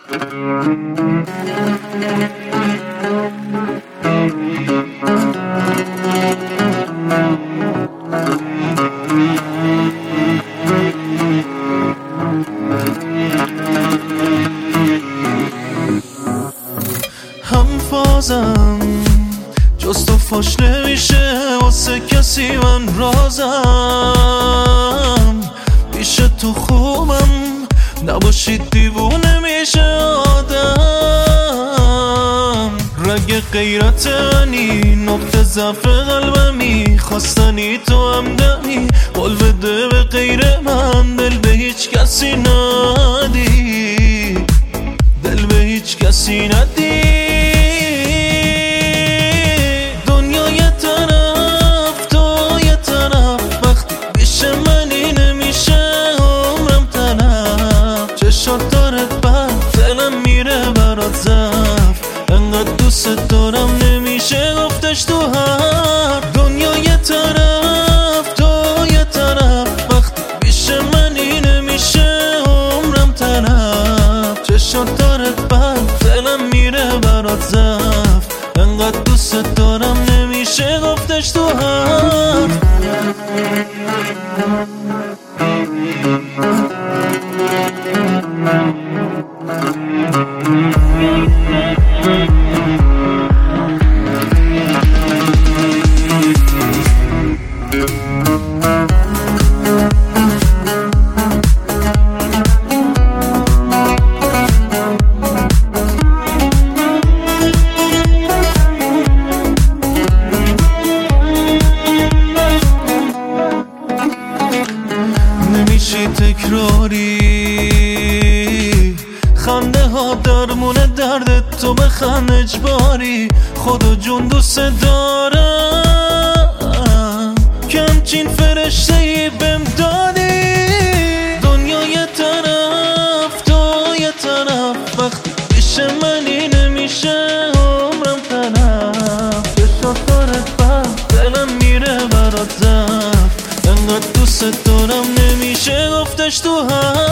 هم فازم جز تو فاش نمیشه واسه کسی من رازم پیش تو خوبم نباشید دیوونه میشه آدم رگ غیرت منی نقطه ضعف قلبمی خواستنی تو همدمی قول بده به غیر من دل به هیچ کسی ندی دل به هیچ کسی ندی دنیا یه طرف تو یه طرف وقتی پیش منی نمیشه عمرم طرف چشات دارت بند دلم میره برات زف انقدر دوست دارم نمیشه گفتش تو هر دنیا یه طرف تو یه طرف وقتی پیش منی نمیشه عمرم طرف چشات دارت بند دلم میره برات زف انقدر دوست دارم نمیشه گفتش تو هر نمیشی تکراری خنده ها درمونه درد تو بخند اجباری خدا جون دوست دارم که همچین فرشته ای بهم دادی دنیا یه طرف تو یه طرف وقتی پیش منی نمیشه عمرم طرف چشات دارت بند دلم میره برات زف انقدر دوست دارم نمیشه گفتش تو هم